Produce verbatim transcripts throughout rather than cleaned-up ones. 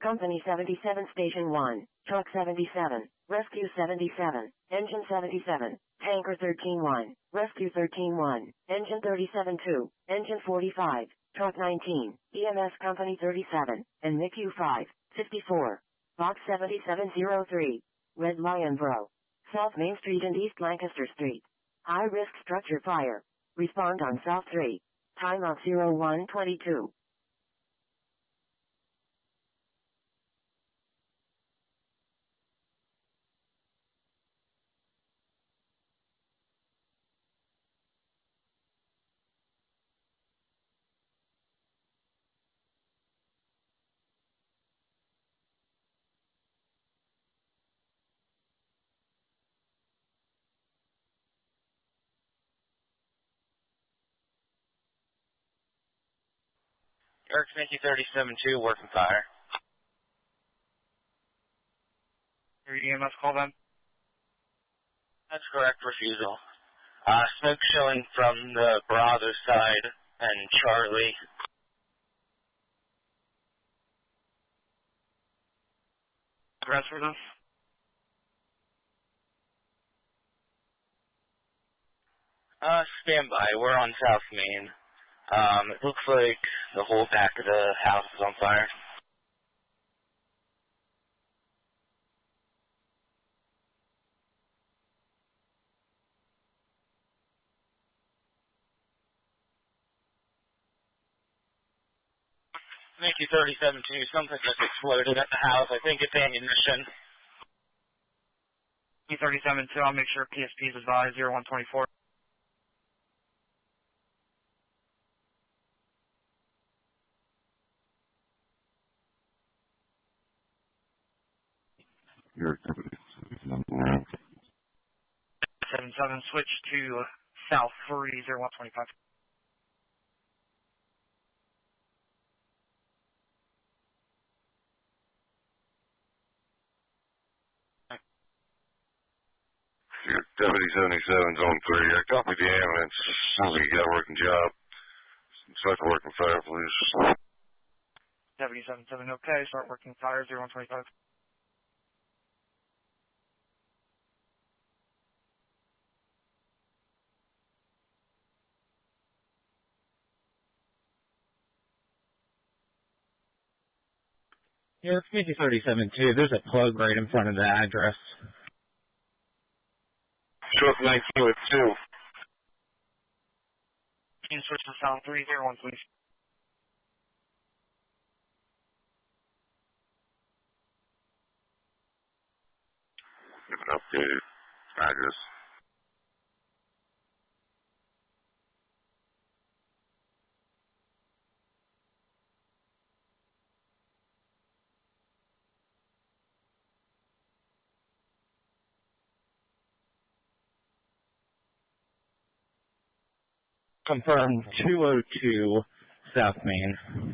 Company seventy-seven, Station one, Truck seventy-seven, Rescue seventy-seven, Engine seventy-seven, Tanker thirteen one, Rescue thirteen one, Engine thirty-seven two, Engine forty-five, Truck nineteen, E M S Company thirty-seven, and M I C U five, fifty-four. Box seventy-seven oh three, Red Lion Bro. South Main Street and East Lancaster Street. High risk structure fire. Respond on South three. Time of zero one twenty-two. Eric Mickey thirty-seven two, working fire. Your E M S call then? That's correct, refusal. Uh, smoke showing from the Bravo side and Charlie. Address for this? Uh, stand by. We're on South Main. Um, it looks like the whole back of the house is on fire. Mickey thirty-seven two, something just exploded at the house. I think it's ammunition. E thirty-seven two, I'll make sure P S P is advised, zero one twenty-four. Your company. seven seven, switch to South three, zero one twenty-five. Your Deputy seventy-seven, Zone three. I copied the ambulance. Sounds like you got a working job. Start the working fire, please. Deputy seven seven, okay. Start working fire, zero one twenty-five. Here, Mickey thirty-seven two, there's a plug right in front of the address. Truck nineteen with two. Can you switch to South three, zero one, please? Give an updated address. Confirmed two oh two South Main.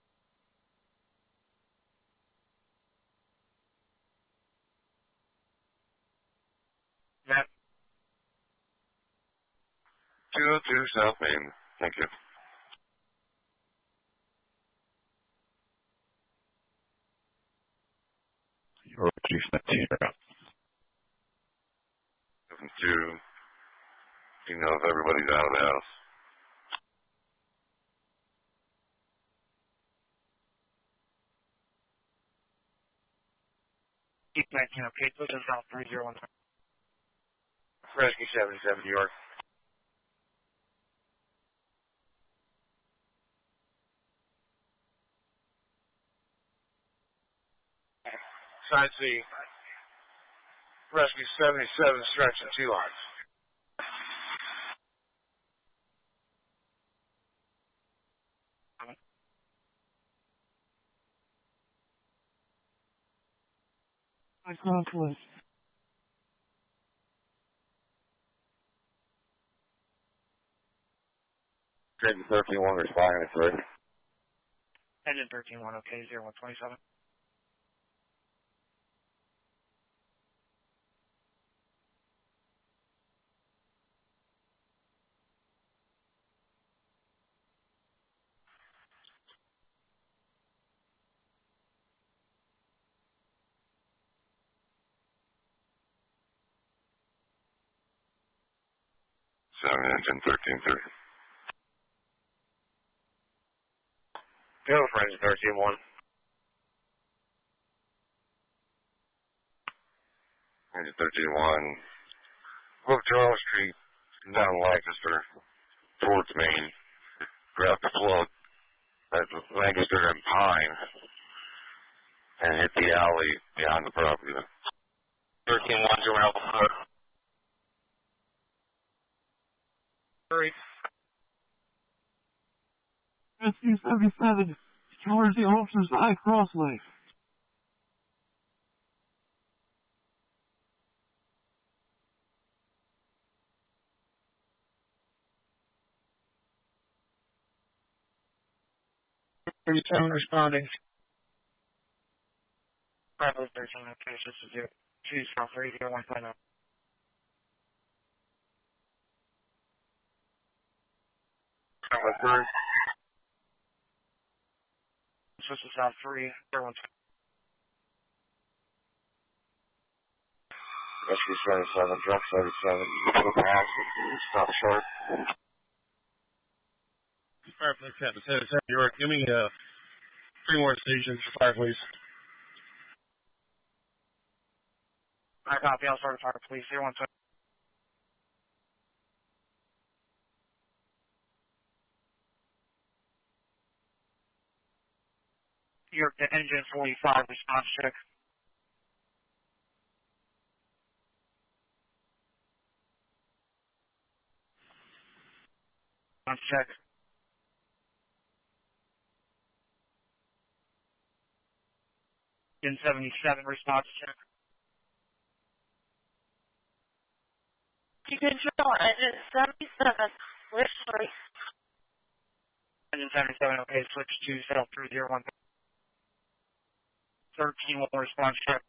That. two oh two South Main. Thank you. Your chief nineteen. seven two. You know if everybody's out of the house. Chief nineteen, okay. Switch to South three, zero one. Rescue seventy-seven, New York. Side C. Rescue seventy-seven, stretching two lines. I can't. Engine thirteen one responding to three. Engine thirteen one, okay. zero one twenty-seven. seven, engine thirteen three. Go for engine thirteen one. Engine thirteen one. Look, Charles Street, down Lancaster, towards Maine. Grab the plug at Lancaster and Pine, and hit the alley behind the property. thirteen one, German Alpha four. Three. Rescue seventy-seven, towards the officer's eye crosslink. thirty-seven responding. Bravo thirteen, okay, so this is your two South three zero one five zero. Bravo three. This is South three zero one five. Rescue seventy-seven, drop seventy-seven, put a pass, stop short. Firefly Captain seventy-seven, York, give me uh, three more stations for fire, please. I copy, I'll start a fire, please, zero one five. York to engine forty-five, response check. Response check. Engine seventy-seven, response check. You control engine seventy-seven, wish three. Engine seventy-seven, okay, switch to South three zero one. thirteen one, response check.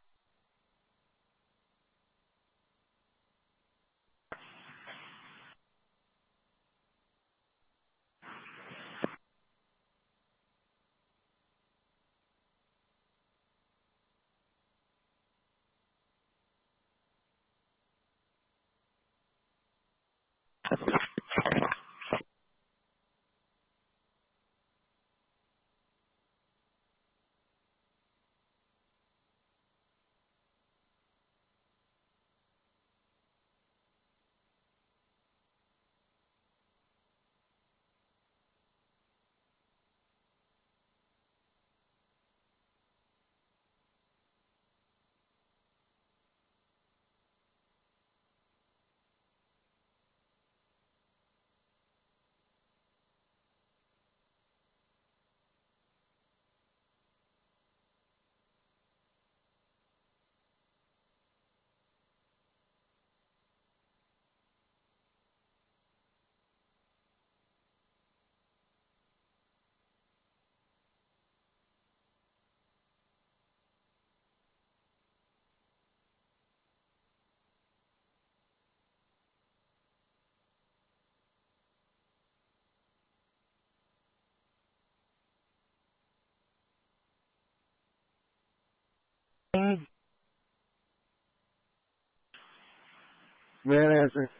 Man answer.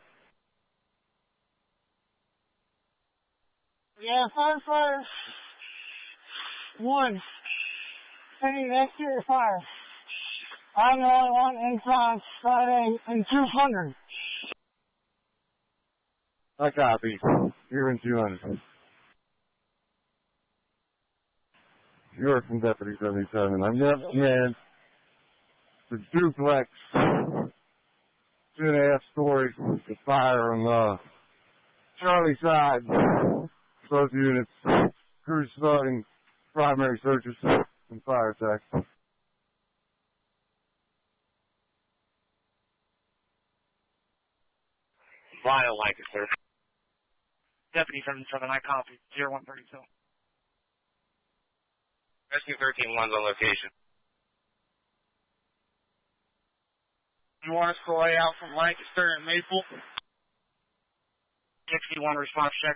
Yeah, firefighters. One. Any next to your fire. I'm the only one inside Friday and two hundred. I copy. You're in two hundred. You're from Deputy seventy-seven. I'm yep, man. The duplex. Two and a half stories. The fire on uh, Charlie side. Both units. Crews starting primary searches and fire attacks. Lyle Lancaster. Deputy seventy-seven, I copy, zero one thirty-two. Rescue thirteen one's on location. You want us to lay out from Lancaster and Maple? sixty-one, response check.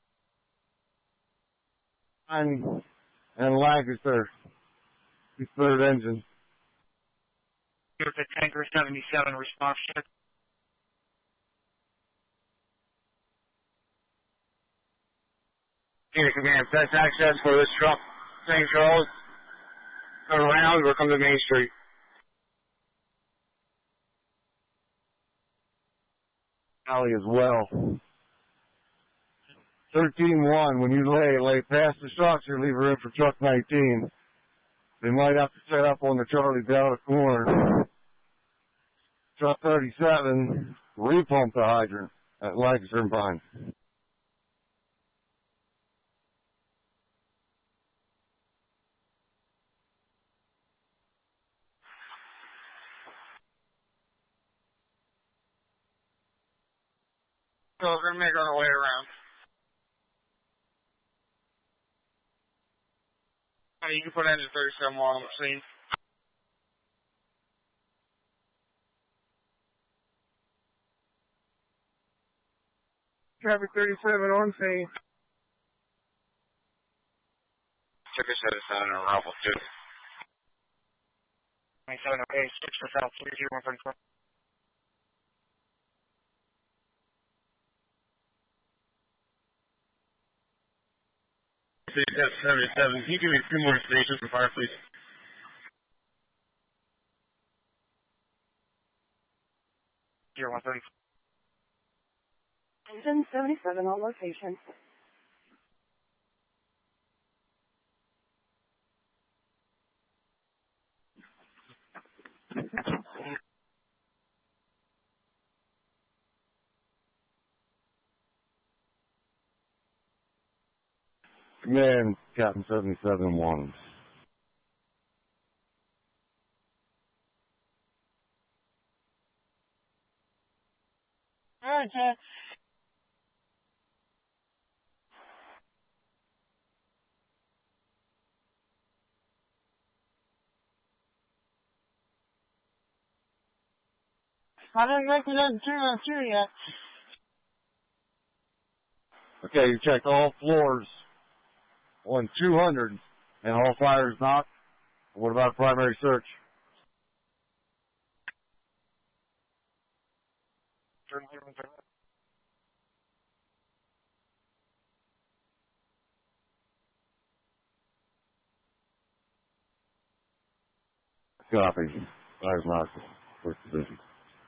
And, and Lancaster. His third engine. Here's the Tanker seventy-seven, response check. Unit Command, best access for this truck, Saint Charles. Turn around or come to Main Street. Alley as well. thirteen one, when you lay, lay past the structure, leave room for truck nineteen. They might have to set up on the Charlie Delta corner. Truck thirty-seven, repump the hydrant at Lancaster and Pine. So we're going to make our way around. I mean, you can put engine thirty-seven while on the scene. Traffic thirty-seven on scene. Ticket seventy-seven and Ralph two. twenty-seven, okay, six for South three zero one thirty-four. seventy-seven, can you give me two more stations for fire, please? zero one thirty-four. Engine seventy-seven on location. Command, Captain seventy-seven one. Alright, Jack. I didn't make it up two oh two yet. Okay, you checked all floors on two hundred and all fires knocked. What about primary search? Copy. Fires knocked. First position.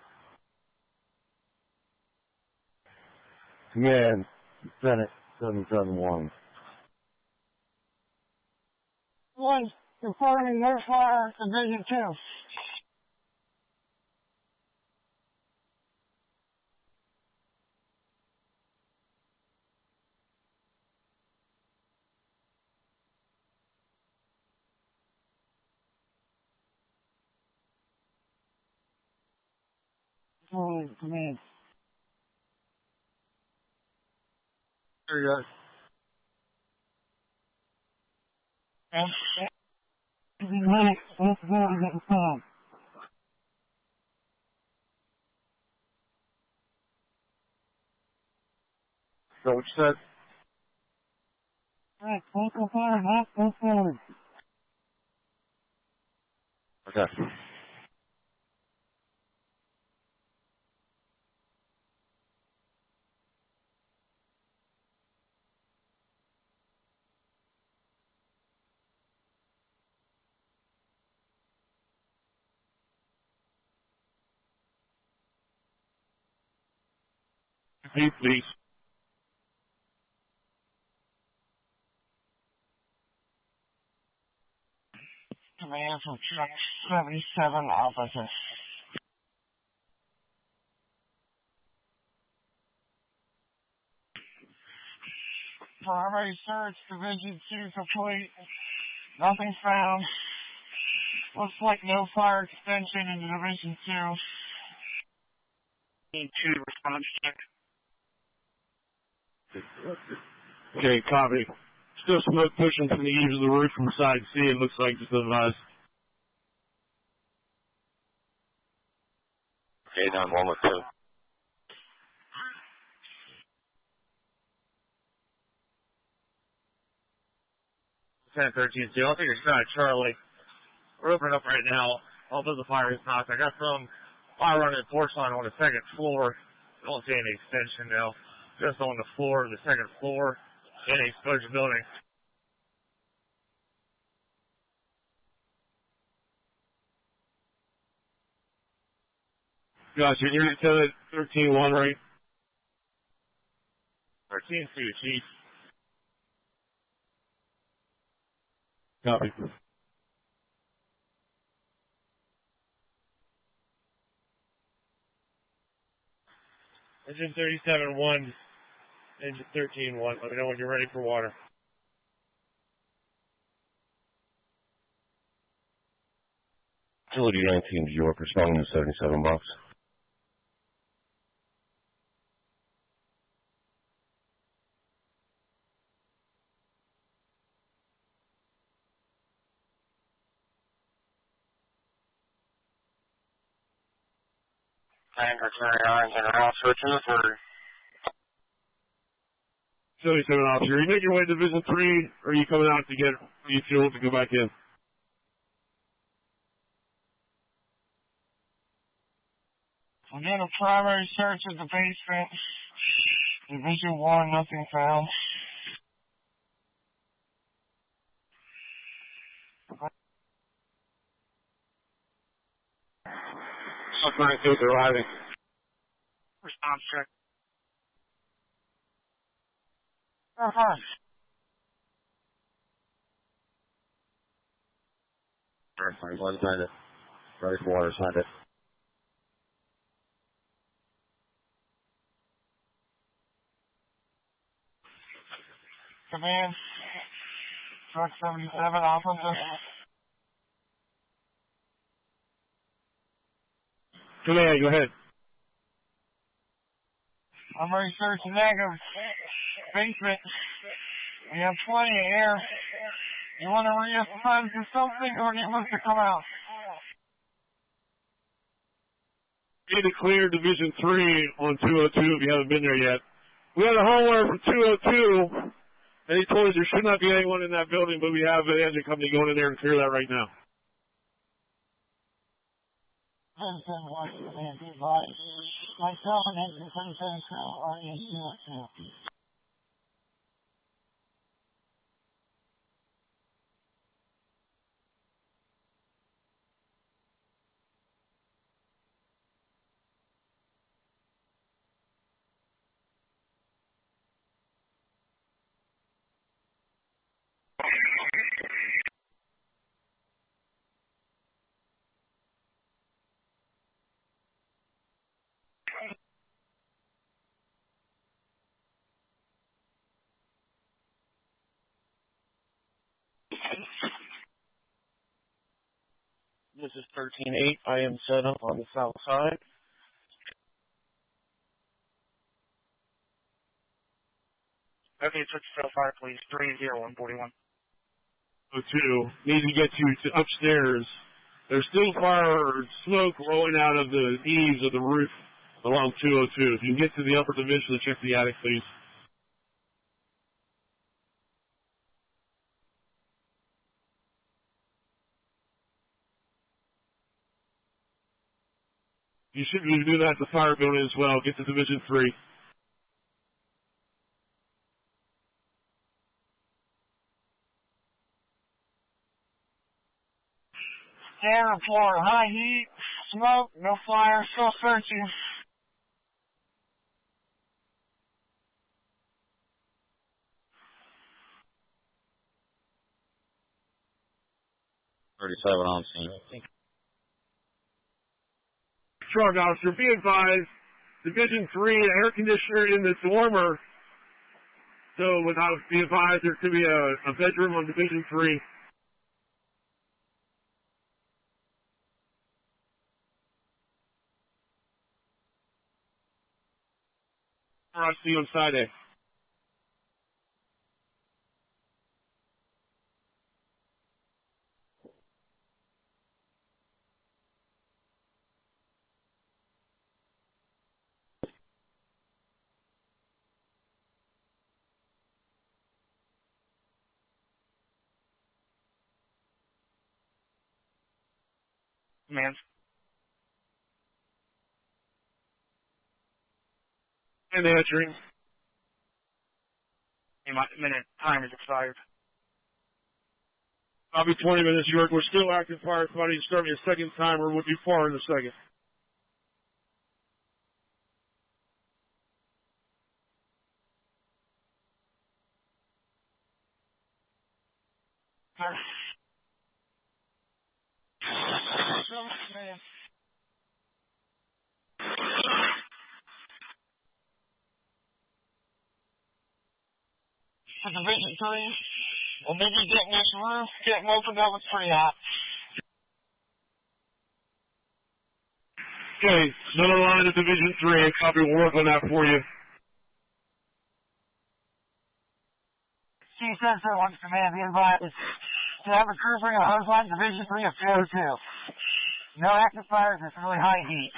Command, Senate seven seven one. One, confirming no fire, Division two. Oh, command. There you And, and, minutes, let's go and get informed. So what you said? Alright, local fire, not go forward. Okay. Please, please. Command from truck seventy-seven officer. Primary search, Division two complete. Nothing found. Looks like no fire extension in Division two. Need two response check. Okay, copy. Still smoke pushing from the eaves of the roof from side C, it looks like, just advised. Okay, nine one with two. ten thirteen two, I'll take a shot at Charlie. We're opening up right now. Although the fire is knocked, I got some fire running porch line on the second floor. I don't see any extension now. Just on the floor, the second floor. in a large building. Gotcha. You're at thirteen one, right? thirteen two, Chief. Copy. Engine thirty-seven one, engine thirteen one. Let me know when you're ready for water. Agility nineteen to York, responding to seventy-seven box. Tanker carry on, and I'll switch in the third. seventy-seven officer, are you making your way to Division three, or are you coming out to get refuel to go back in? We did a primary search of the basement. Division one, nothing found. Suspect is arriving. Response check. Oh, hi. Alright, one side it. Ready for water, side it. Command. Truck seventy-seven, officer. Command, go ahead. I'm ready to search the negative basement. We have plenty of air. You want to reassign to something, or do you want to come out? Need to clear Division three on two oh two if you haven't been there yet. We had a homeowner for two oh two, and he told us there should not be anyone in that building, but we have an engine company going in there and clear that right now. Myself and engine seventy-seven are in now. This is thirteen eight. I am set up on the south side. Okay, switch to fire, please. three zero one forty-one. oh two. Need to get you to upstairs. There's still fire or smoke rolling out of the eaves of the roof along two oh two. If you can get to the upper division to check the attic, please. You should be doing that at the fire building as well. Get to Division three. Scan report, high heat, smoke, no fire, still searching. thirty-seven on scene. Truck officer, be advised, Division three, air conditioner in this warmer. So without be advised, there could be a, a bedroom on Division three. I'll see you on side A. Command. And answering. My minute time is expired. I'll be twenty minutes, York. We're still active firefighting. Start me a second timer. We'll be far in a second. For Division three, we'll maybe get in this roof, get them opened up. It's pretty hot. Okay, another line of Division three. Copy. We'll work on that for you. C Sensor wants command the invite is to have a crew bring a hose line Division three of two oh two. No active fires, it's really high heat.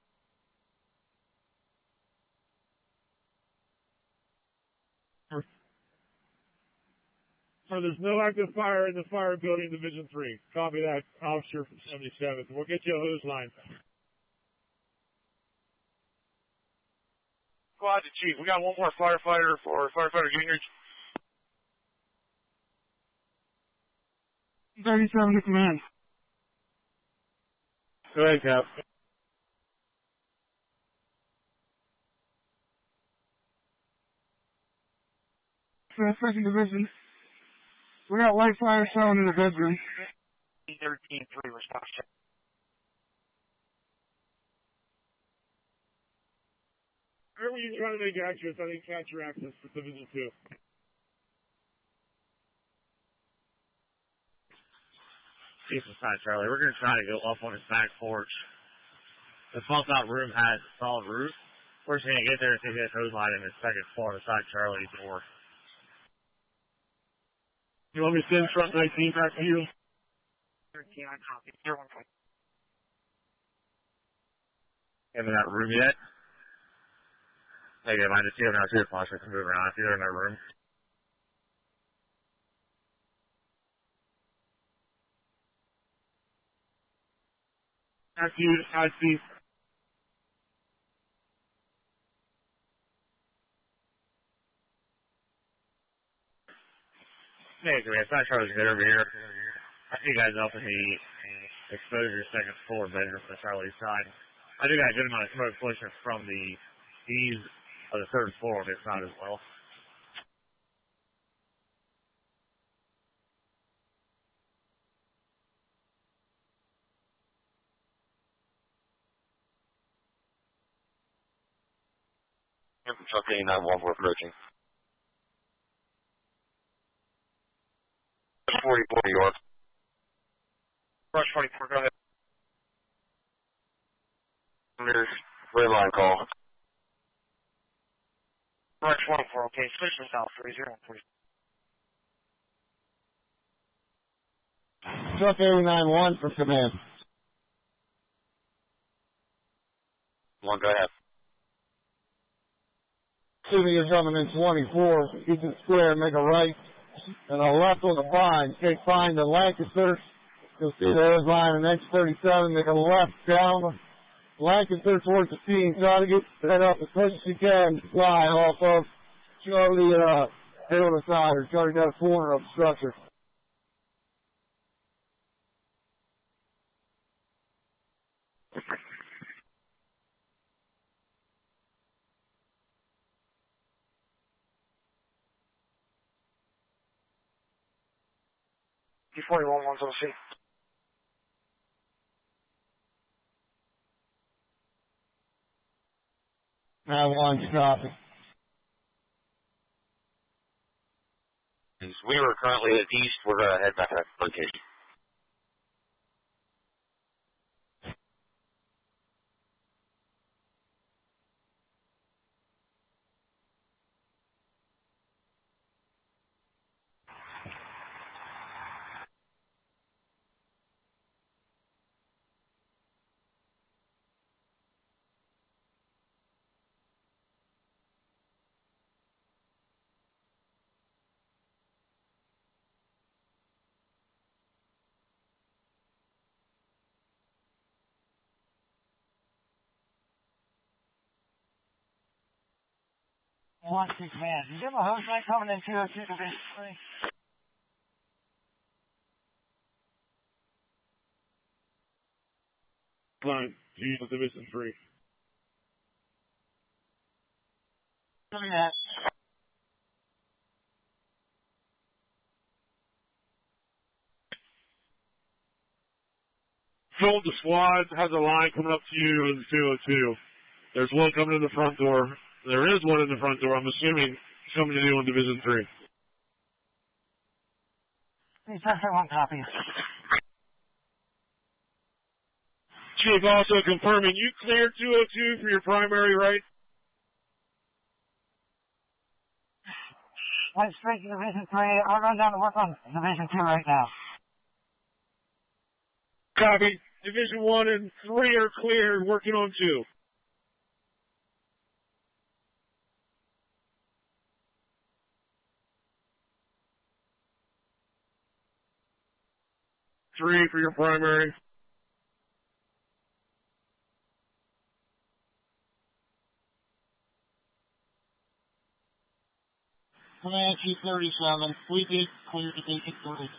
So there's no active fire in the fire building, Division three. Copy that, officer from seventy-seventh. We'll get you a hose line. Squad to chief. We got one more firefighter for firefighter Gingrich. thirty-seven to command. Go ahead, Cap. For the second division, we got light fire showing in the bedroom. thirteen three response check. Wherever you're trying to make access, I think catch your access for Division two. Chief inside Charlie, we're going to try to go up on his back porch. The bump out room has a solid roof. We're just going to get there and take this hose line in the second floor beside Charlie's door. You want me to send truck nineteen back to you? thirteen, I copy. zero one point. Haven't that room yet? Negative, I just see him now too, possibly can move around if you're in that room. I see, I see. Negative, it's not Charlie's good over here. I see you guys up in the exposure second floor bedroom from the Charlie's side. I do got a good amount of smoke pushing from the eaves of the third floor if it's not as well. Truck eighty-nine one, we're approaching. forty-four, New York. Rush forty-four, go ahead. There's red line call. Rush twenty-four, okay. Switch to south, three zero one, please. Truck eighty-nine one for command. One, go ahead. Assuming you're coming in twenty-four, you can square and make a right and a left on the Vine. Take Vine to Lancaster. You'll see the hose line and X thirty-seven. Make a left down Lancaster towards the team. Try to get set up as much as you can. Fly off of Charlie, uh, head on the side or Charlie got a corner of the structure. D forty-one, one's on C. Now one stopping. We were currently at east. We're going to head back to that location. One six man. You get my host line coming in two oh two Division three. Line, G Division three. Coming at. Told the squad has a line coming up to you in two oh two. There's one coming in the front door. There is one in the front door. I'm assuming it's coming to you in Division three. Please press one copy. Chief, also confirming you cleared two oh two for your primary, right? Went straight to Division three. I'll run down to work on Division two right now. Copy. Division one and three are cleared, working on two. Three for your primary. Command Chief thirty-seven. We did clear Division three.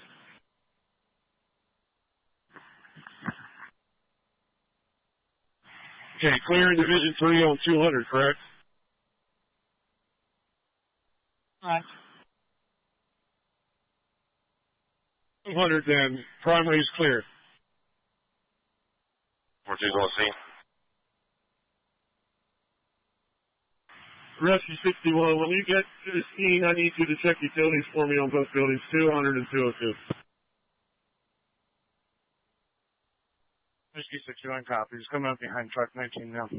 Okay, clearing Division three on two hundred, correct? Right. two hundred then. Primary is clear. Where's he going to see? Rescue sixty-one, when you get to the scene, I need you to check utilities for me on both buildings, two hundred and two oh two. Rescue sixty-one copies. Coming up behind truck nineteen now.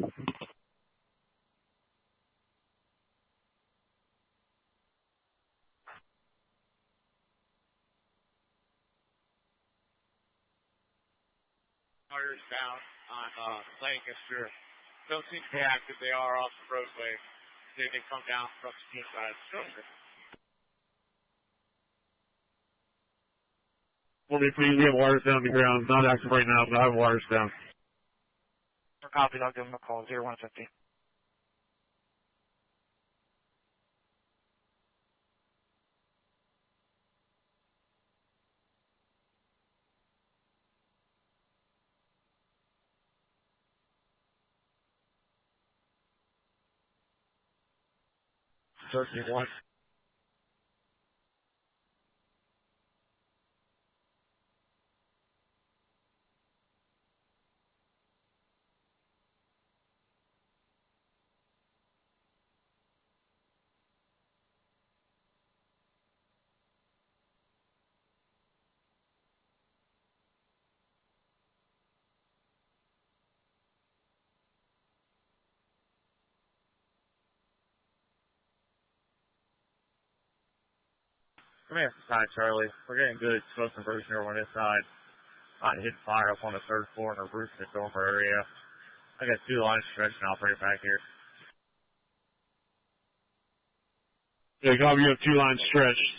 Fires down on uh, Lancaster. Don't seem to be active. They are off the roadway. They they come down from the east side of the structure. For me, please, we have wires down the ground. Not active right now, but I have wires down. For copies, I'll give them a call. zero one fifty. thirty-one. Command side, Charlie. We're getting good smoke conversion over on this side. I hit fire up on the third floor in the roof in the dormer area. I got two lines stretched and I'll bring it back here. Yeah, copy, you have two lines stretched.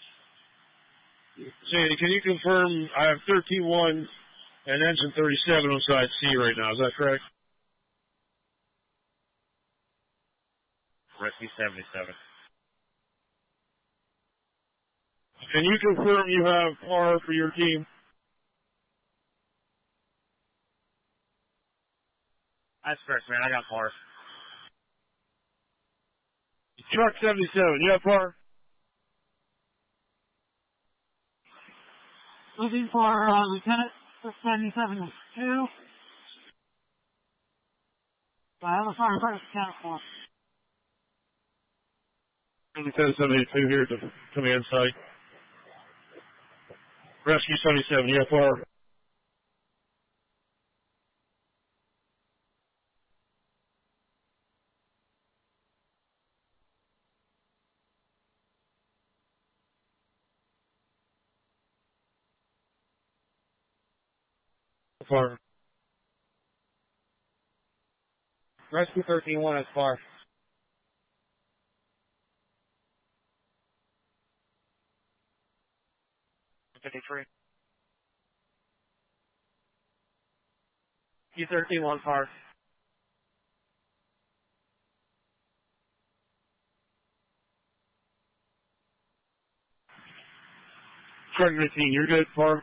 Sandy, can you confirm I have thirteen one and engine thirty-seven on side C right now, is that correct? Rescue seventy-seven. Can you confirm you have par for your team? That's correct, man. I got cars. Truck seventy-seven, you have par? Looking for uh, Lieutenant seventy-seven two. I have a firefighter account for. Lieutenant seventy-two here at the command site. Rescue seventy-seven, you have par? Par. Rescue thirteen one is far. fifty-three. U thirteen one far. Truck nineteen, you're good, Farm?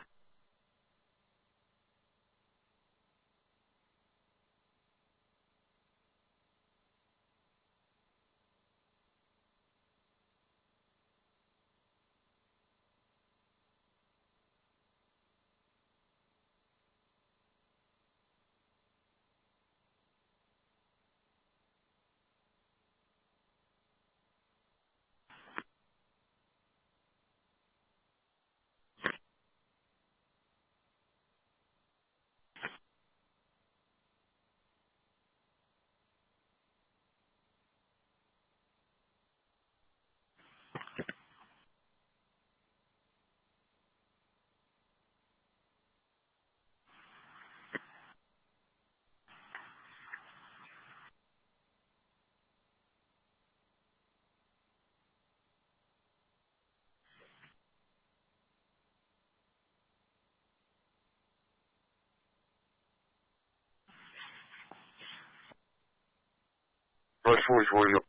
Rush forty-four, you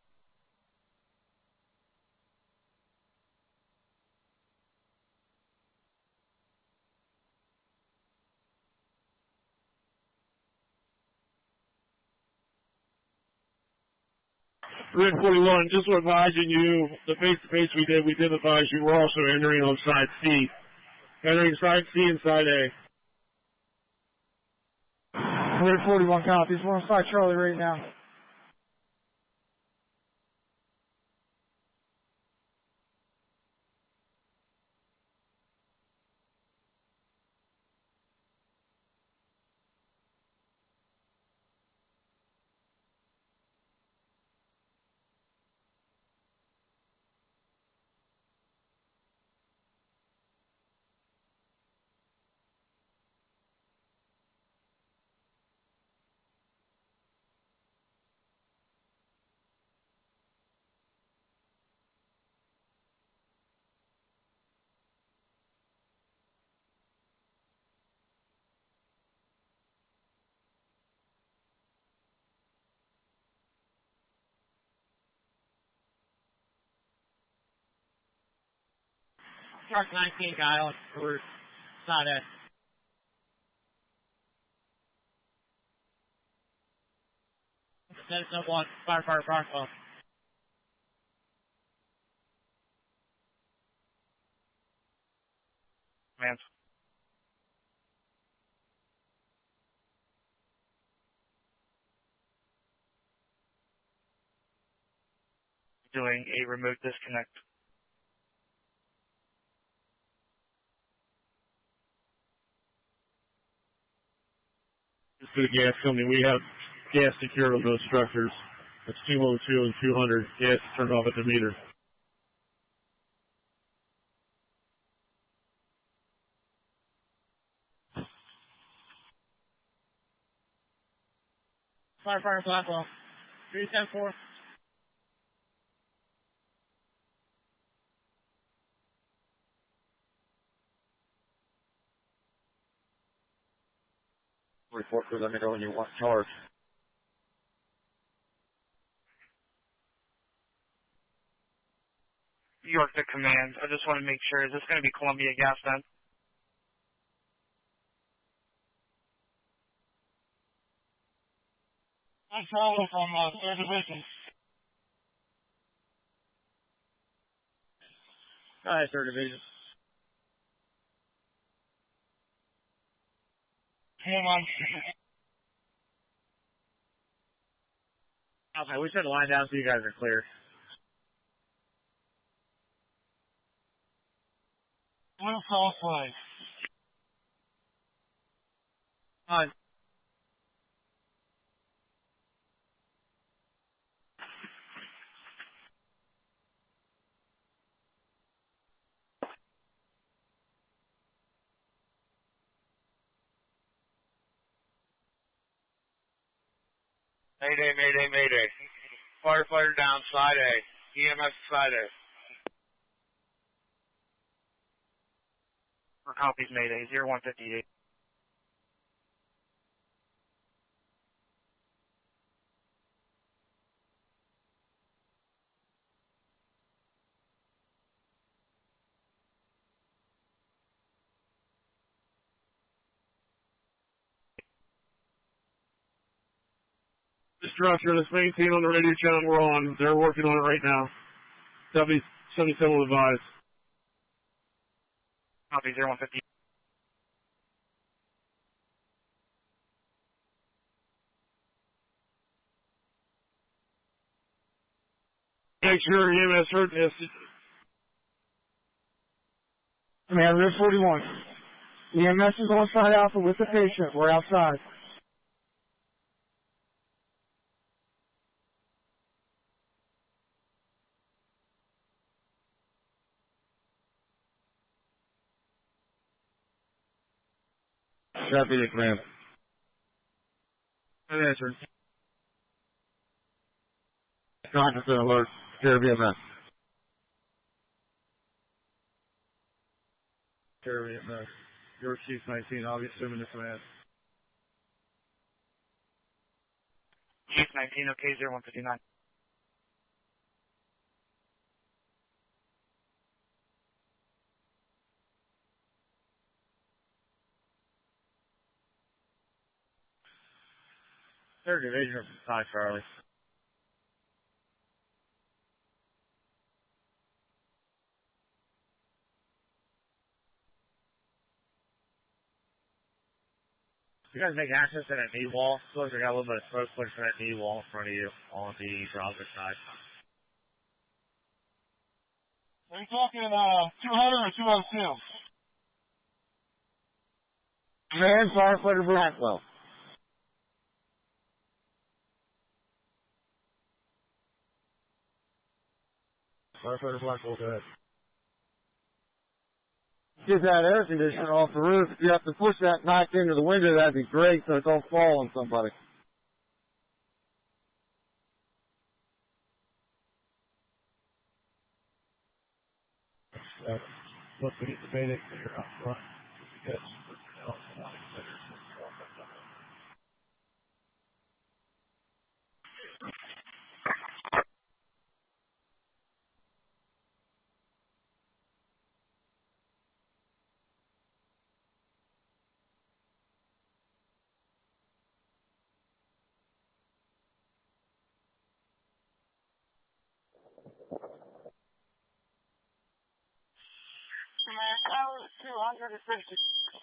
Red forty-one, just advising you, the face-to-face we did, we did advise you we're also entering on side C. Entering side C and side A. Red forty-one copies. We're on side Charlie right now. Truck nineteen, Kyle, we're side A. Citizen one, firefighter Rockwell. Man. Doing a remote disconnect. This is the gas company. We have gas secured on those structures. It's two oh two and two hundred. Gas is turned off at the meter. Firefighter Blackwell, three ten four. Report for let me know when you want charge. York to command. I just want to make sure, is this going to be Columbia Gas then? I'm Charlie from uh, third Division. Hi, third Division. Hang on. Okay, we should line down so you guys are clear. Blue cross flag. Hi. Mayday, mayday, mayday. Firefighter down, side A. E M S side A. For copies Mayday, zero one fifty-eight. structure. Let's maintain on the radio channel we're on. They're working on it right now. W seventy-seven will advise. Copy, zero one fifty. Make sure E M S heard this. Command Red forty-one. E M S is on site Alpha with the patient. We're outside. Deputy command. Good answer. Cognizant alert. Care of E M S. Care of E M S. Your Chief nineteen, August seven to command. Chief nineteen, okay, zero one fifty-nine. Third Division of Ty Charlie. You guys make access to that knee wall. Looks like I got a little bit of smoke pushing from that knee wall in front of you on the browser side. Are you talking uh, two hundred or two oh two? Man, Firefighter Blackwell. Firefighter Blackwell, go ahead. Get that air conditioner off the roof. If you have to push that knife into the window, that'd be great so it don't fall on somebody. Uh, let's get the Phoenix here out front. Yes. Command Tower two hundred fifty.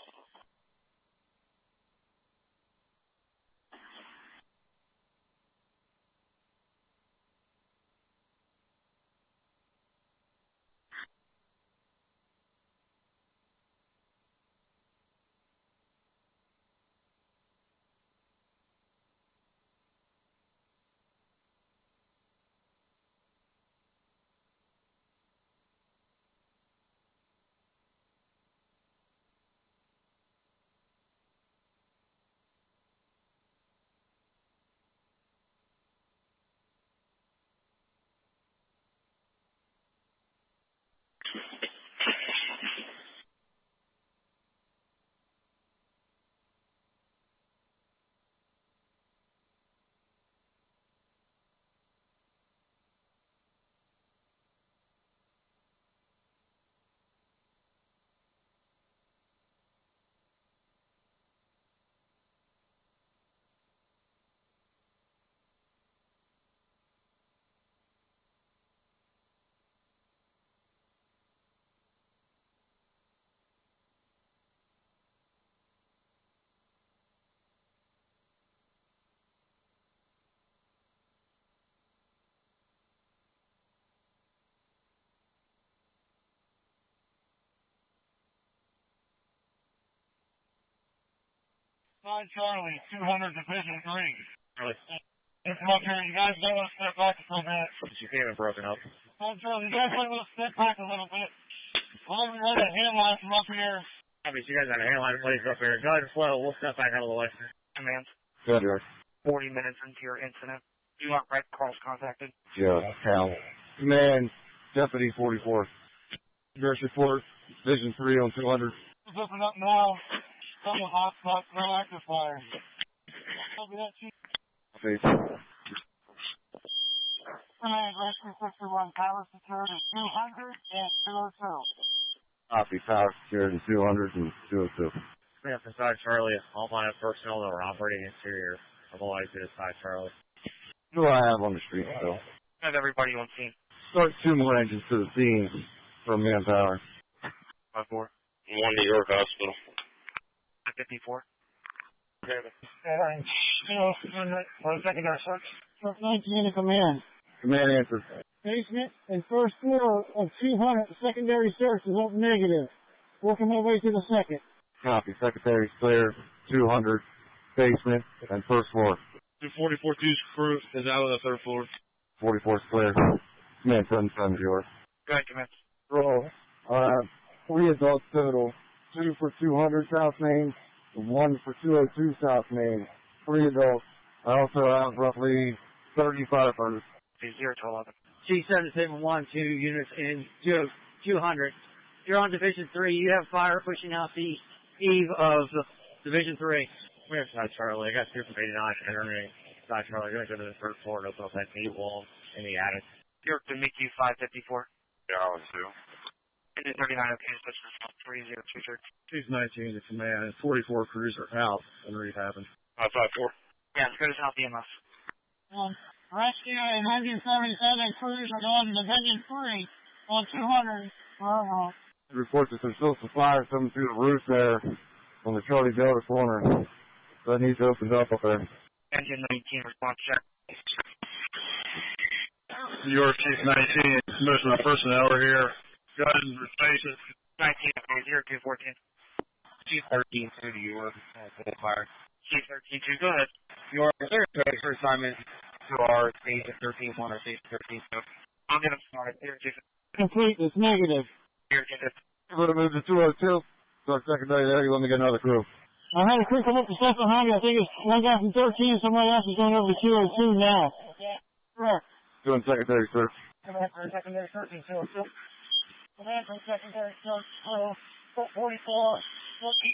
Nine Charlie, two hundred Division three. Really? Infantry, you guys might want to step back a little bit. She came in broken up. Nine Charlie, you guys might want to step back a little bit. I'm going to run a hand line from up here. I mean, you guys got a handline place up here. Go ahead and flow. We'll step back out of the way. Command, Good, George. forty minutes into your incident. Do not write calls contacted. Yeah, Cal. Command, Deputy forty-four. Nurse report, Division three on two hundred. Let's open up now. Double hotspot, no active fire. Copy that, Chief. Face. Command, Rescue sixty-one, Power Security two hundred and two oh two. Copy, Power Security two hundred and two oh two. Yeah, from Side Charlie, all my personnel that were operating interior of the light to Side Charlie. Who do I have on the street still? Have everybody on scene. Start two more engines to the scene for manpower. five four. One New York Hospital. fifty-four. And still for a secondary search. Truck nineteen to command. Command answer. Basement and first floor of two hundred secondary search is up negative. Working my way to the second. Copy. Secretary's clear. two hundred basement and first floor. two forty-four two's crew is out on the third floor. forty-four's clear. Command seven seven is yours. Go ahead, command. Roll. I have three adults total. Two for two hundred South Main. One for two oh two South Main. Three adults. I also have roughly thirty-five hundred. zero to eleven. G seven seven one, two units in two hundred. You're on Division three. You have fire pushing out the eve of Division three. We have Side Charlie. I got two from eighty-nine entering Side Charlie. Going to go to the third floor and open up that knee wall in the attic. York to Mickey five fifty-four. Yeah, I was too. Engine thirty-nine, okay, switch to three zero two three. Two's nineteen to command, and forty-four crews are out when it happened. five five four. Yeah, let's go to South E M S. Um, rescue and one seventy-seven crews are going to Division three on two hundred. Uh, Report that there's still some fire coming through the roof there on the Charlie Delta corner. That needs to open up up there. Engine nineteen, response check. New York Chief nineteen, most of the personnel are here. Guns, replacement. nineteen, zero two fourteen. Chief thirteen two to York. Fire. Chief thirteen two, go ahead. York, is there a code for assignment to our station thirteen one or station thirteen two? I'll get them started. Here, Chief. complete is negative. Here, Chief. I'm going to move to two oh two. Start secondary there. You want me to get another crew? I had a crew come up the stuff behind me. I think it's one guy from thirteen. Somebody else is going over to two oh two now. Correct. Doing secondary search. Command for secondary search in two oh two. Command for secondary search, uh, forty-four, fourteen,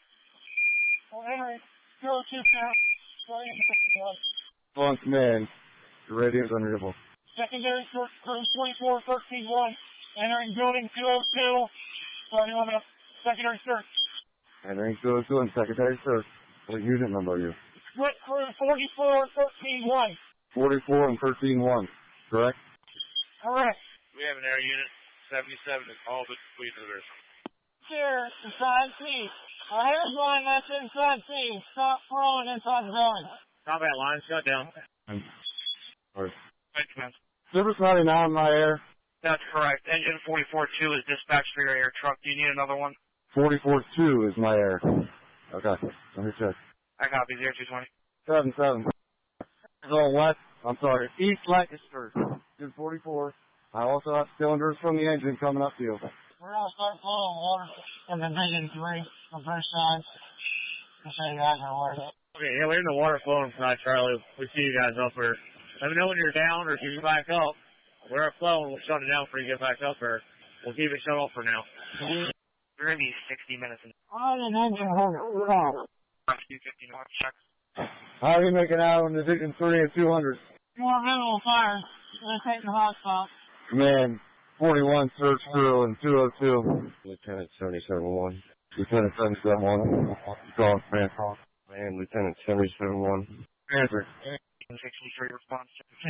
oh, Henry, two oh two south, fifty-one. On command. Your radio's unreadable. Secondary search crew twenty-four thirteen one, entering building two oh two, starting on a secondary search. Entering two oh two and secondary search. What unit number are you? Split crew forty-four thirteen one. forty-four and thirteen one, correct? Correct. We have an air unit, seventy-seven is all but complete visitors. Here, inside C. Uh, here's line that's inside C. Stop throwing inside the building. Combat line shut down. Sorry. Right, command. Service ninety-nine in my air. That's correct. Engine forty-four two is dispatched for your air truck. Do you need another one? forty-four two is my air. Okay, let me check. I copy, zero two twenty. seven seven. Oh, west. I'm sorry. East Lancaster. two forty-four. I also have cylinders from the engine coming up to you. We're going to start flowing water in the Division three on both sides. Just so you guys are aware of it. Okay, yeah, we're in the water flowing from Charlie. We see you guys up there. Let me know when you're down or if you get back up. We're flowing. We'll shut it down before you get back up there. We'll keep it shut off for now. We're going to be sixty minutes in. On an engine hold. Rescue fifty-one, check. How are you making out on Division three and two hundred? More minimal fire. They're taking the hot spot. Command, forty-one search crew and two oh two. Lieutenant seventy-seven one. Lieutenant seventy-seven one. Call, command. And Lieutenant seventy-seven one. Answer. sixty-three response.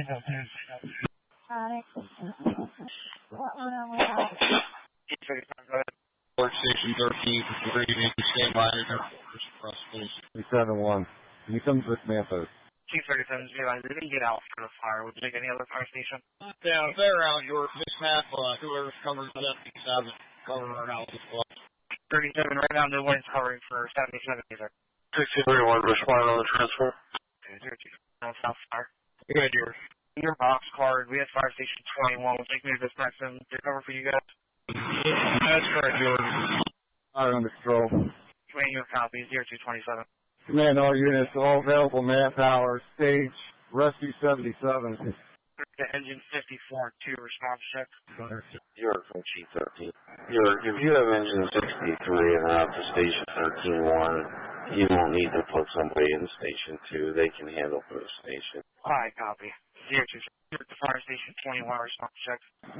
Workstation thirteen, three, stand by, cross police. seven one. Can you come to the command post? Chief thirty-seven, realize we didn't get out for the fire. Would you take any other fire station? Down there around your this map, uh, whoever's covering seventy-seven, covering our house as well. thirty-seven, right now, nobody's covering for seventy-seven either. sixty-three one, respond on the transfer. Okay, zero two. No, South Fire. Good, you're. Your box card, we have fire station twenty-one. We'll take me to this next and take cover for you guys. That's correct, you're. Fire under control. Command your copy, zero two twenty-seven. Command all units, all available manpower, stage, rescue seventy-seven. The engine fifty-four two, response check. York from Chief thirteen. York, if you have engine sixty-three and out to station thirteen one, you won't need to put somebody in station two. They can handle for the station. Hi, copy. zero two. The fire station twenty-one, response check.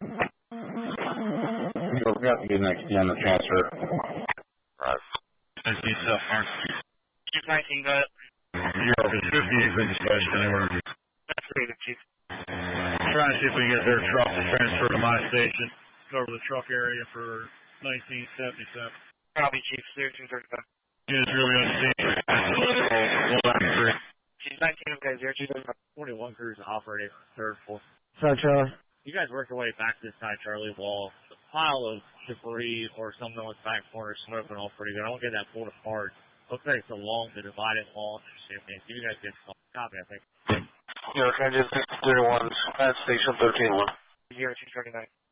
York, we have to be next on the transfer. Right. That's the self Chief nineteen, go ahead. York is fifty-eight, been dispatched in emergency. That's Creative, Chief. Trying to see if we can get their truck to transfer to my station. Cover the truck area for nineteen seventy-seven. Copy, Chief. Zero two thirty-five. Units really on scene. Chief nineteen, okay. Zero two thirty-five. twenty-one crews operating third floor. Sorry, Charlie. You guys work your way back to this side, Charlie, while the pile of debris or something on the back corner is smoking all pretty good. I won't get that pulled apart. Looks like it's a long to divide it wall. You guys get some copy, I think. New York Engine six zero one at station thirteen one. Zero two thirty-nine.